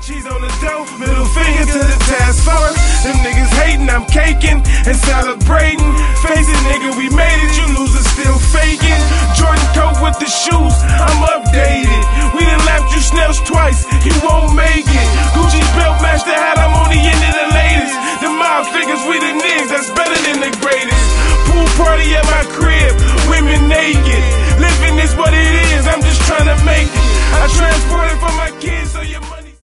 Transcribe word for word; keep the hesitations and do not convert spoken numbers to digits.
Cheese on the dough, middle finger to the task force. Them niggas hating, I'm caking and celebrating. Face it, nigga, we made it, you losers still faking. Jordan coat with the shoes, I'm updated. We done lapped you snails twice, you won't make it. Gucci belt match the hat, I'm on the end of the latest. The mob figures, we the niggas, that's better than the greatest. Pool party at my crib, women naked. Living is what it is, I'm just trying to make it. I transport it for my kids so your